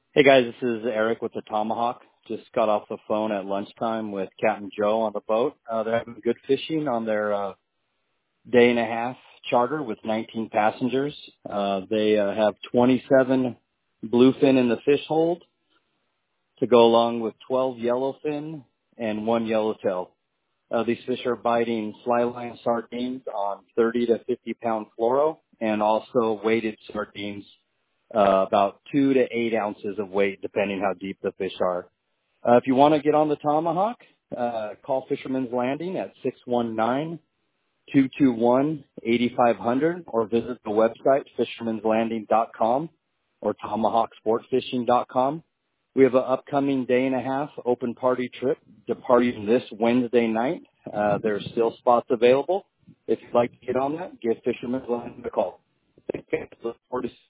Hey guys, this is Eric with the Tomahawk. Just got off the phone at lunchtime with Captain Joe on the boat. They're having good fishing on their day and a half charter with 19 passengers. They have 27 bluefin in the fish hold to go along with 12 yellowfin and 1 yellowtail. These fish are biting slyline sardines on 30 to 50 pound fluoro and also weighted sardines, about 2 to 8 ounces of weight depending how deep the fish are. If you want to get on the Tomahawk, call Fisherman's Landing at 619-221-8500 or visit the website fishermanslanding.com or tomahawksportfishing.com. We have an upcoming day and a half open party trip departing this Wednesday night. There's still spots available. If you'd like to get on that, give Fisherman's Landing a call. Thank you. Look forward to